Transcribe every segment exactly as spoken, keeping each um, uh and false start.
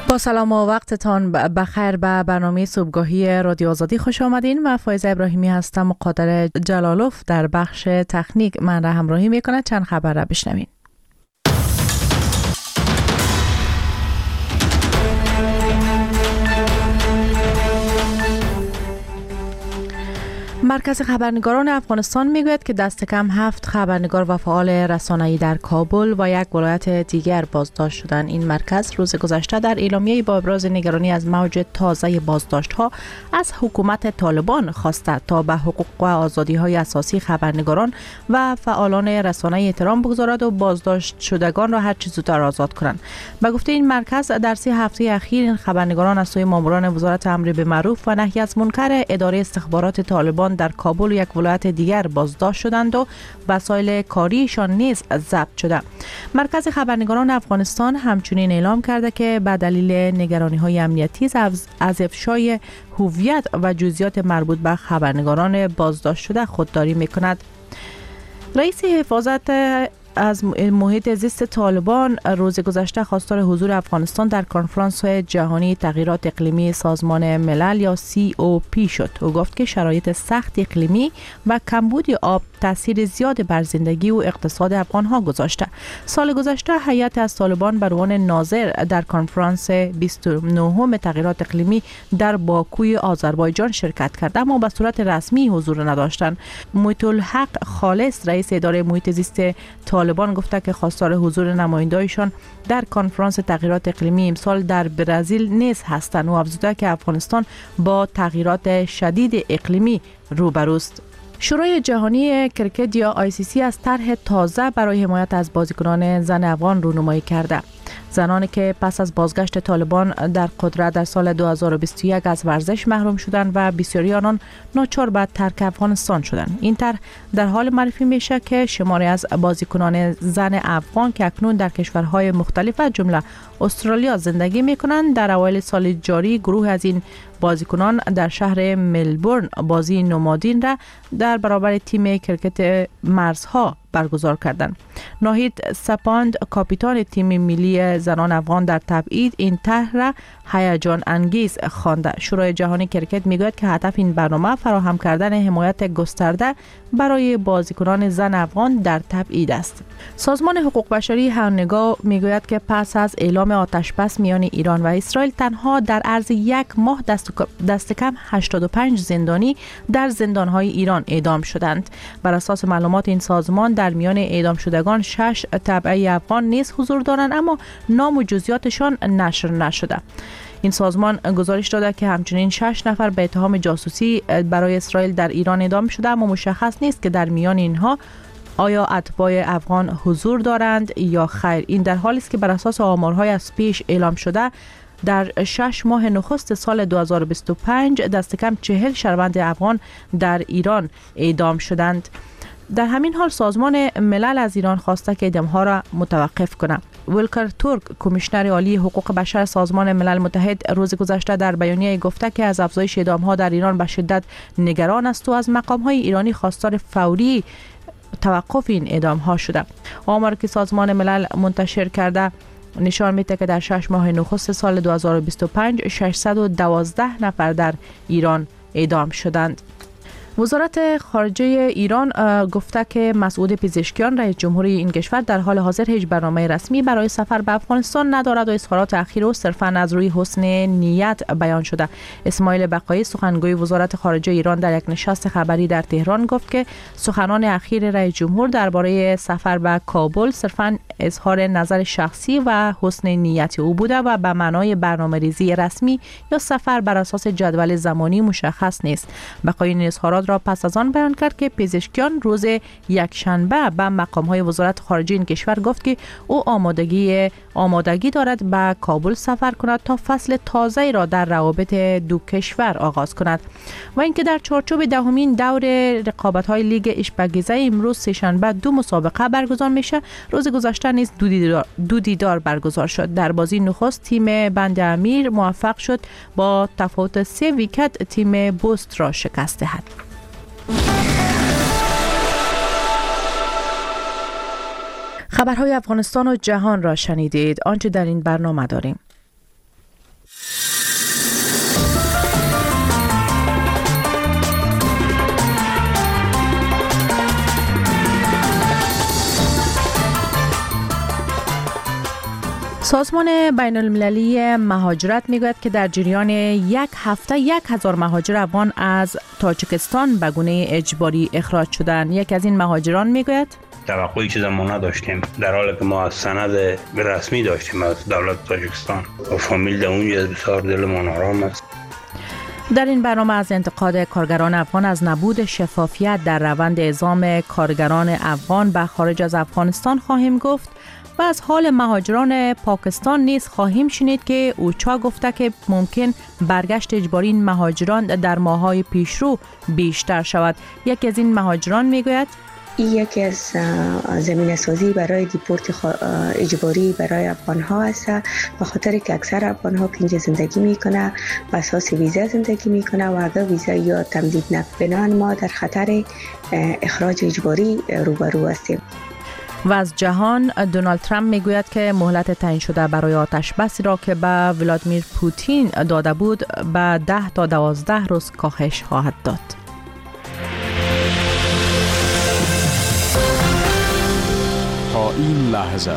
با سلام و وقتتان بخیر. به برنامه صبحگاهی رادیو آزادی خوش آمدین. من فایزه ابراهیمی هستم و قادر جلالوف در بخش تکنیک من را همراهی میکنه. چند خبر را بشنوین. مرکز خبرنگاران افغانستان میگوید که دست کم هفت خبرنگار و فعال رسانه‌ای در کابل و یک ولایت دیگر بازداشت شدند. این مرکز روز گذشته در اعلامیه‌ای با ابراز نگرانی از موج تازه بازداشت‌ها از حکومت طالبان خواسته تا به حقوق و آزادی‌های اساسی خبرنگاران و فعالان رسانه‌ای احترام بگذارد و بازداشت شدگان را هر چه زودتر آزاد کنند. به گفته این مرکز در سه هفته اخیر این خبرنگاران از سوی ماموران وزارت امر بالمعروف و نهی از منکر اداره استخبارات طالبان در کابل و یک ولایت دیگر بازداشت شدند و وسایل کاریشان نیز ضبط شده. مرکز خبرنگاران افغانستان همچنین اعلام کرده که به دلیل نگرانی‌های امنیتی از افشای هویت و جزئیات مربوط به خبرنگاران بازداشت شده خودداری می‌کند. رئیس حفاظت از محیط زیست طالبان روز گذشته خواستار حضور افغانستان در کنفرانس جهانی تغییرات اقلیمی سازمان ملل یا سی او پی شد. او گفت که شرایط سخت اقلیمی و کمبود آب تاثیر زیاد بر زندگی و اقتصاد افغان‌ها گذاشته. سال گذشته هیئت از طالبان به عنوان ناظر در کنفرانس بیست و نهم تغییرات اقلیمی در باکوی آذربایجان شرکت کرد اما به صورت رسمی حضور نداشتند. محیط الحق خالص رئیس اداره محیط زیست طالبان گفته که خواستار حضور نماینده‌ایشان در کنفرانس تغییرات اقلیمی امسال در برزیل نیز هستند و افزوده که افغانستان با تغییرات شدید اقلیمی روبروست. شورای جهانی کرکت یا آی سی سی از طرح تازه برای حمایت از بازیکنان زن افغان رونمایی کرده. زنانی که پس از بازگشت طالبان در قدرت در سال دو هزار و بیست و یک از ورزش محروم شدند و بسیاری آنان ناچار به ترک افغانستان شدند. این طرح در حال معرفی میشه که شماری از بازیکنان زن افغان که اکنون در کشورهای مختلف جمله استرالیا زندگی میکنند در اوایل سال جاری گروه از این بازیکنان در شهر ملبورن بازی نمادین را در برابر تیم کرکت مرزها برگزار کردند. ناهید سپاند کاپیتان تیم ملی زنان افغان در تبعید این طرح را هیجان انگیز خوانده. شورای جهانی کرکت میگوید که هدف این برنامه فراهم کردن حمایت گسترده برای بازیکنان زن افغان در تبعید است. سازمان حقوق بشری هنگا میگوید که پس از اعلام آتش بس میان ایران و اسرائیل تنها در عرض یک ماه دست, دست کم هشتاد و پنج زندانی در زندانهای ایران اعدام شدند. بر اساس معلومات این سازمان در میان اعدام شدگان شش تبعی افغان نیز حضور دارند اما نام و جزئیاتشان نشر نشده. این سازمان گزارش داده که همچنین شش نفر به اتهام جاسوسی برای اسرائیل در ایران اعدام شده اما مشخص نیست که در میان اینها آیا اتباع افغان حضور دارند یا خیر. این در حالی است که بر اساس آمارهای از پیش اعلام شده در شش ماه نخست سال دو هزار و بیست و پنج دست کم چهل شهروند افغان در ایران اعدام شدند. در همین حال سازمان ملل از ایران خواسته که اعدام‌ها را متوقف کنه. ولکر تورک کمیشنر عالی حقوق بشر سازمان ملل متحد روز گذشته در بیانیه گفته که از افزایش اعدام‌ها در ایران به شدت نگران است و از مقام‌های ایرانی خواستار فوری توقف این اعدام‌ها شده. آماری که سازمان ملل منتشر کرده نشان میده که در شش ماه نخست سال دو هزار و بیست و پنج ششصد و دوازده نفر در ایران اعدام شدند. وزارت خارجه ایران گفته که مسعود پزشکیان رئیس جمهوری این کشور در حال حاضر هیچ برنامه رسمی برای سفر به افغانستان ندارد و اظهارات اخیر او صرفاً از روی حسن نیت بیان شده. اسماعیل بقایی سخنگوی وزارت خارجه ایران در یک نشست خبری در تهران گفت که سخنان اخیر رئیس جمهور درباره سفر به کابل صرفاً اظهار نظر شخصی و حسن نیت او بوده و به معنای برنامه‌ریزی رسمی یا سفر بر اساس جدول زمانی مشخص نیست. بقایی این اظهارات را پس از آن بیان کرد که پزشکیان روز یکشنبه به مقام‌های وزارت خارجه این کشور گفت که او آمادگی آمادگی دارد به کابل سفر کند تا فصل تازه‌ای را در روابط دو کشور آغاز کند و اینکه در چارچوب دهمین دور رقابت‌های لیگ اشبگیزه امروز سه‌شنبه دو مسابقه برگزار میشه. روز گذشته نیز دو دیدار, دو دیدار برگزار شد. در بازی نخست تیم بند امیر موفق شد با تفاوت سه ویکت تیم بوست را شکست دهد. خبرهای افغانستان و جهان را شنیدید. آنچه در این برنامه داریم: سازمان بین المللی مهاجرت میگوید که در جریان یک هفته یک هزار مهاجر افغان از تاجیکستان به گونه اجباری اخراج شدند. یک از این مهاجران میگوید توقعی چیز ما نداشتیم، در حالی که ما از سند رسمی داشتیم از دولت تاجیکستان و فامیل در اونجا بسیار دلمان آرام است. در این برنامه از انتقاد کارگران افغان از نبود شفافیت در روند اعزام کارگران افغان به خارج از افغانستان خواهیم گفت و از حال مهاجران پاکستان نیز خواهیم شنید که اوچا گفته که ممکن برگشت اجباری این مهاجران در ماه‌های پیشرو بیشتر شود. یکی از این مهاجران میگوید این یکی از زمینه سازی برای دیپورت اجباری برای افغان ها است، به خاطر که اکثر افغان ها که اینجا زندگی میکنه به اساس ویزا زندگی میکنه و اگر ویزا یا تمدید نکنه ما در خطر اخراج اجباری روبرو هستیم. و از جهان دونالد ترامپ میگوید که مهلت تعیین شده برای آتش بسی را که به ولادیمیر پوتین داده بود به ده تا دوازده روز کاهش خواهد داد. تا این لحظه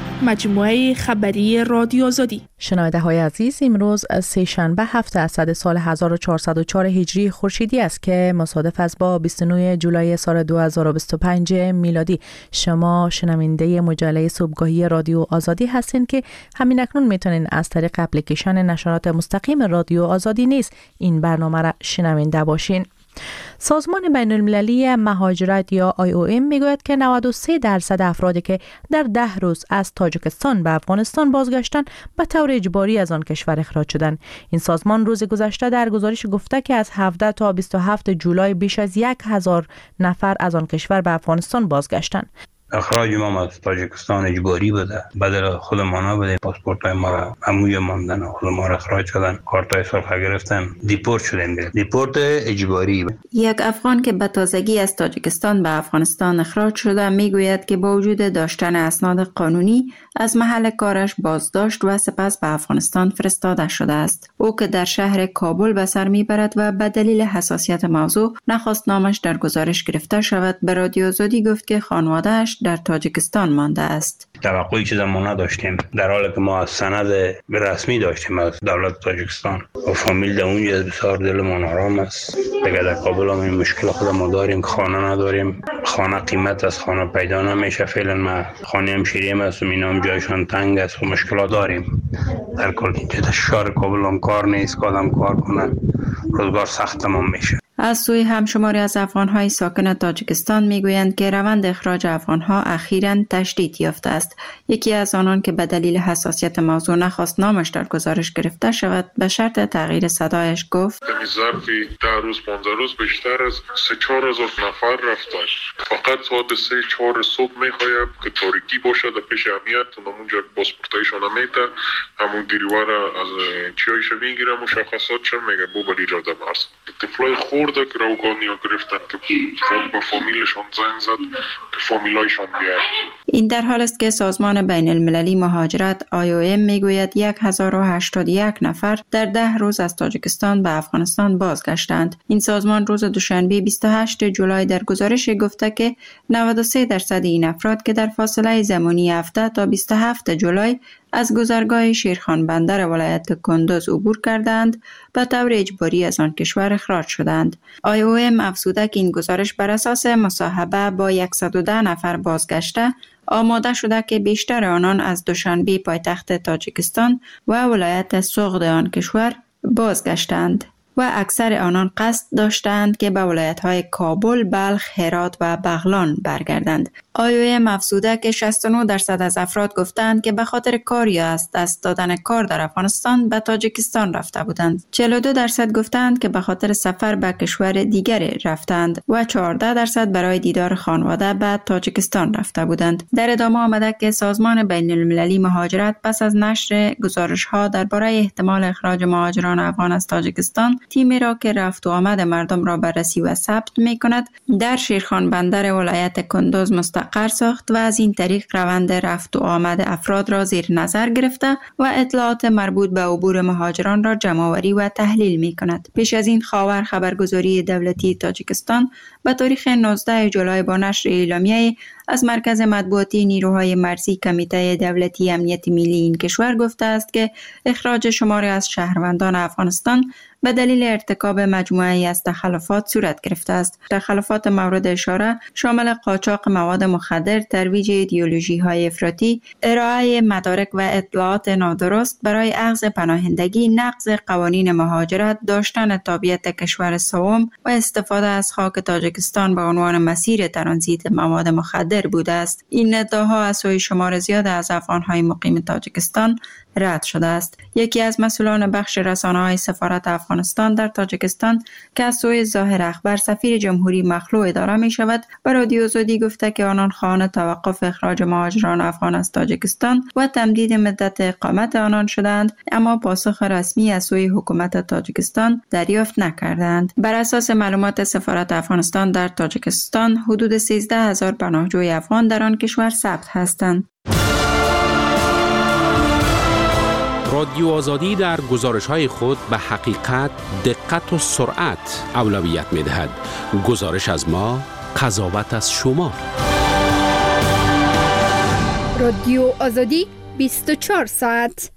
مجموعه خبری رادیو آزادی. شنونده های عزیز، امروز سه شنبه هفته اسد سال هزار و چهارصد و چهار هجری خورشیدی است که مصادف است با بیست و نه جولای سال دو هزار و بیست و پنج میلادی. شما شنونده مجله صبحگاهی رادیو آزادی هستین که همین اکنون میتونین از طریق اپلیکیشن نشرات مستقیم رادیو آزادی نیز این برنامه را شنونده باشین. سازمان بین المللی مهاجرت یا آی او ام میگوید که نود و سه درصد افرادی که در ده روز از تاجیکستان به افغانستان بازگشتند به طور اجباری از آن کشور اخراج شدند. این سازمان روز گذشته در گزارش گفته که از هفده تا بیست و هفت جولای بیش از یک هزار نفر از آن کشور به افغانستان بازگشتند. اخراج ما از تاجیکستان اجباری بوده، بدل خود ما نبوده. پاسپورت های ما را هموی ماندن، خود ما را اخراج شدن، کارت های سرخ گرفتن، دیپورت شدیم. دیپورت اجباری. یک افغان که به تازگی از تاجیکستان به افغانستان اخراج شده میگوید که با وجود داشتن اسناد قانونی از محل کارش بازداشت و سپس به افغانستان فرستاده شده است. او که در شهر کابل به سر میبرد و به دلیل حساسیت موضوع نخواست نامش در گزارش گرفته شود، به رادیو آزادی گفت که خانواده‌اش در تاجیکستان مانده است. توقعی چیز ما نداشتیم، در حالی که ما از سند رسمی داشتیم از دولت تاجیکستان و فامیل در اونجا بسیار دلمان آرام است. دیگه در کابل هم این مشکل خود ما داریم، خانه نداریم، خانه قیمت از خانه پیدا نمیشه. فعلا ما خانه هم شیریم است و اینا هم جایشان تنگ است و مشکلات داریم. در کل اینجا شهر کابل هم کار نیست، کادم کار کنه، روزگار سخت تمام میشه. از سوی همشماری از افغان‌های ساکن تاجیکستان میگویند که روند اخراج افغان‌ها اخیراً تشدید یافته است. یکی از آنان که به دلیل حساسیت موضوع نخواست نامش در گزارش گرفته شود، به شرط تغییر صدایش گفت: در ظرفی ده روز پانزده روز بیشتر از سه چهار هزار نفر رفتن. فقط ساعت سه چهار صبح میخواید که تاریکی باشد در پیش امنیت، اونجا پاسپورتایشان میته، همون دیریوار از چیایش میگیره، مشخصاتشون میگه بو بلی جاده مرز. طفلای خورده که روگانی ها گرفتن که با فامیلشان زنگ زد که فامیلایشان بیاد. این در حال است که سازمان بین المللی مهاجرت آی او ام میگوید هزار و هشتاد و یک نفر در ده روز از تاجیکستان به افغانستان بازگشتند. این سازمان روز دوشنبه بیست و هشت جولای در گزارش گفته که نود و سه درصد این افراد که در فاصله زمانی هفده تا بیست و هفت جولای از گذرگاه شیرخان بندر ولایت کندوز عبور کردند به طور اجباری از آن کشور اخراج شدند. آی او ام افزوده که این گزارش بر اساس مصاحبه با صد و ده نفر بازگشته آماده شده که بیشتر آنان از دوشنبه پایتخت تاجیکستان و ولایت سوغد آن کشور بازگشتند و اکثر آنان قصد داشتند که به ولایت‌های کابل، بلخ، هرات و بغلان برگردند. آی او ام افزوده که شصت و نه درصد از افراد گفتند که به خاطر کار یا از دست دادن کار در افغانستان به تاجیکستان رفته بودند. چهل و دو درصد گفتند که به خاطر سفر به کشور دیگر رفتند و چهارده درصد برای دیدار خانواده به تاجیکستان رفته بودند. در ادامه آمده که سازمان بین المللی مهاجرت پس از نشر گزارش‌ها درباره احتمال اخراج مهاجران افغان از تاجیکستان، تیمی را که رفت و آمد مردم را بررسی و ثبت می‌کند در شیرخان بندر ولایت کندوز مستقر ساخت و از این طریق روند رفت و آمد افراد را زیر نظر گرفته و اطلاعات مربوط به عبور مهاجران را جمع‌آوری و تحلیل می‌کند. پیش از این خاور خبرگزاری دولتی تاجیکستان به تاریخ نوزده جولای با نشر اعلامیه از مرکز مطبوعاتی نیروهای مرزی کمیته دولتی امنیت ملی این کشور گفته است که اخراج شماری از شهروندان افغانستان به دلیل ارتکاب مجموعه‌ای از تخلفات صورت گرفته است. تخلفات مورد اشاره شامل قاچاق مواد مخدر، ترویج ایدئولوژی‌های افراطی، ارائه مدارک و اطلاعات نادرست برای اخذ پناهندگی، نقض قوانین مهاجرت، داشتن تابعیت کشور سوم و استفاده از خاک تاجیکستان به عنوان مسیر ترانزیت مواد مخدر بوده است. این ادعاها از سوی شمار زیاد از افغان‌های مقیم تاجیکستان رد شده است. یکی از مسئولان بخش رسانه‌های سفارت افغانستان در تاجیکستان که از سوی ظاهر اخبار سفیر جمهوری مخلوع اداره می شود، به رادیو آزادی گفته که آنان خواهان توقف اخراج مهاجران افغان از تاجیکستان و تمدید مدت اقامت آنان شدند، اما پاسخ رسمی از سوی حکومت تاجیکستان دریافت نکردند. بر اساس معلومات سفارت افغانستان در تاجیکستان، حدود سیزده هزار پناهجوی افغان در آن کشور ثبت هستند. رادیو آزادی در گزارش‌های خود به حقیقت، دقت و سرعت اولویت می‌دهد. گزارش از ما، قضاوت از شما. رادیو آزادی بیست و چهار ساعت.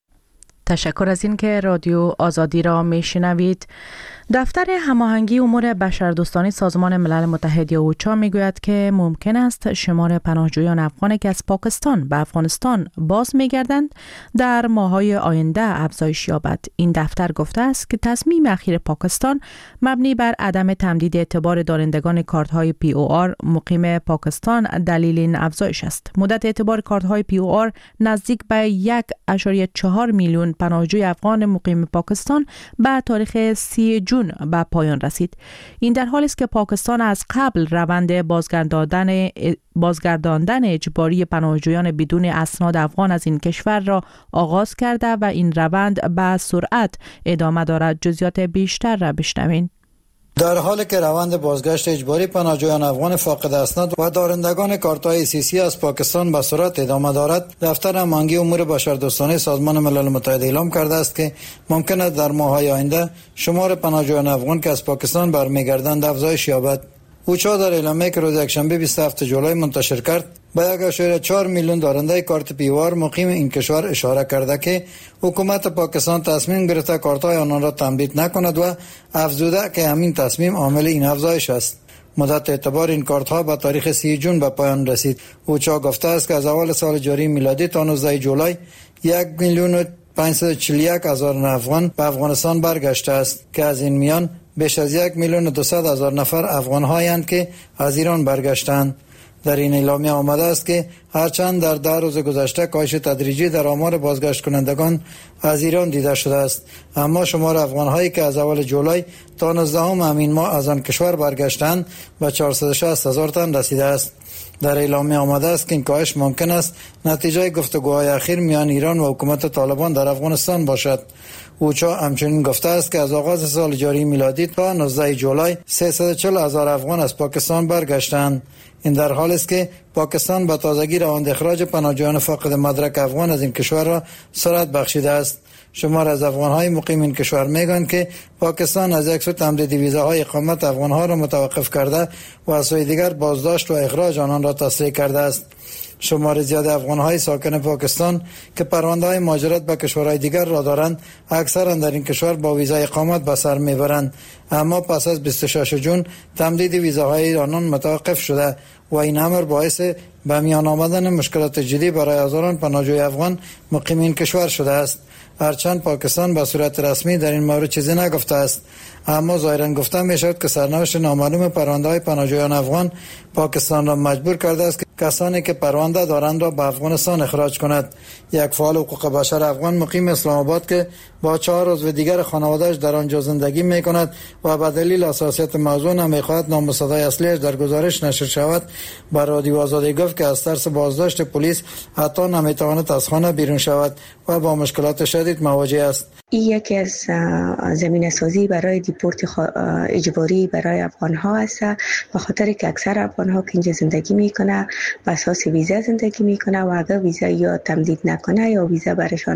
تشکر از این که رادیو آزادی را میشنوید. دفتر هماهنگی امور بشردوستانه سازمان ملل متحد یا اوچا میگوید که ممکن است شمار پناهجویان افغانی که از پاکستان به افغانستان باز میگردند در ماه‌های آینده افزایش یابد. این دفتر گفته است که تصمیم اخیر پاکستان مبنی بر عدم تمدید اعتبار دارندگان کارت‌های پی او آر مقیم پاکستان دلیل این افزایش است. مدت اعتبار کارت‌های پی او آر نزدیک به یک و چهار میلیون پناهجوی افغان مقیم پاکستان به تاریخ سی جون به پایان رسید. این در حالی است که پاکستان از قبل روند بازگرداندن بازگرداندن اجباری پناهجویان بدون اسناد افغان از این کشور را آغاز کرده و این روند به سرعت ادامه دارد. جزئیات بیشتر را بشنوین. در حالی که روند بازگشت اجباری پناهجویان افغان فاقد اسناد و دارندگان کارت‌های سیاسی از پاکستان به سرعت ادامه دارد، دفتر هماهنگی امور بشردوستانه سازمان ملل متحد اعلام کرده است که ممکن است در ماه‌های آینده شمار پناهجویان افغان که از پاکستان برمیگردند افزایش یابد. اوچا در اعلامیه‌ای که روز یکشنبه بیست و هفتم جولای منتشر کرد به یک و چهار میلیون دارنده کارت پی او آر مقیم این کشور اشاره کرده که حکومت پاکستان تصمیم گرفته کارت‌های آنان را تمدید نکند و افزوده که همین تصمیم عامل این افزایش است. مدت اعتبار این کارت‌ها به تاریخ سی جون به پایان رسید. اوچا گفته است که از اول سال جاری میلادی تا نوزده جولای یک میلیون و پانصد و چهل و یک هزار افغان به افغانستان برگشته است که از این میان بیش از یک میلیون و دویست هزار نفر افغان‌هایند که از ایران برگشتند. در این اعلامیه آمده است که هرچند در ده روز گذشته کاهش تدریجی در آمار بازگشت کنندگان از ایران دیده شده است، اما شمار افغان‌هایی که از اول جولای تا نوزدهم همین ماه از آن کشور برگشتند به چهارصد و شصت هزار تن رسیده است. در اعلامیه آمده است که این کاهش ممکن است نتیجه گفتگوهای اخیر میان ایران و حکومت طالبان در افغانستان باشد. اوچا همچنین گفته است که از آغاز سال جاری میلادی تا نوزده جولای سیصد و چهل هزار افغان از پاکستان برگشتند. این در حالی است که پاکستان به تازگی روند اخراج پناهجویان فاقد مدرک افغان از این کشور را سرعت بخشیده است. شمار از افغان‌های مقیم این کشور میگویند که پاکستان از یک سو تمدید ویزاهای اقامت افغان‌ها را متوقف کرده و از سوی دیگر بازداشت و اخراج آنان را تسریع کرده است. شمار زیاد افغان‌های ساکن پاکستان که پرونده‌های مهاجرت به کشورهای دیگر را دارند، اکثرا در این کشور با ویزای اقامت به سر میبرند، اما پس از بیست و شش جون تمدید ویزاهای آنان متوقف شده و این امر باعث به میان آمدن مشکلات جدی برای هزاران پناهجوی افغان مقیم این کشور شده است. هرچند پاکستان به صورت رسمی در این مورد چیزی نگفته است، اما ظاهرا گفته می شود که سرنوشت نامعلوم پرونده‌های پناهجویان افغان پاکستان را مجبور کرده است که کسانی که پرونده دارند را به افغانستان اخراج کند. یک فعال حقوق بشر افغان مقیم اسلام آباد که با چهار عضو دیگر خانواده‌اش در آنجا زندگی می کند و به دلیل حساسیت موضوع نمی‌خواهد نام و صدای اصلیش در گزارش نشر شود، بر رادیو آزادی گفت که از ترس بازداشت پلیس حتی نمی‌تواند از خانه بیرون شود و با مشکلات شدید مواجه است. این یکی از زمینه سازی برای دیپورت اجباری برای افغان ها است، به خاطر که اکثر افغان ها که اینجا زندگی میکنه به اساس ویزا زندگی میکنه و اگر ویزا یا تمدید نکنه یا ویزا برشان